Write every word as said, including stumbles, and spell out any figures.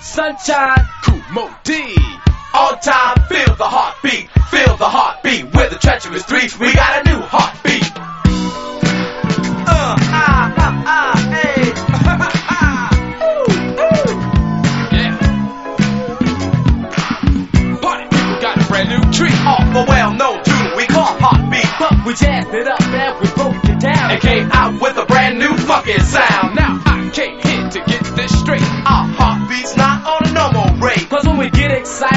Sunshine, Kumo D. On time, feel the heartbeat, feel the heartbeat. We're the treacherous three, we got a new heartbeat. Uh, ah, ah, ah, hey. Yeah. Party people got a brand new treat. Off a well-known tune we call Heartbeat. but we jazzed it up and we broke it down. And came out with a brand new fucking sound. Now I came here to get this straight. Our heartbeat's not on a normal rate. Cause when we get excited,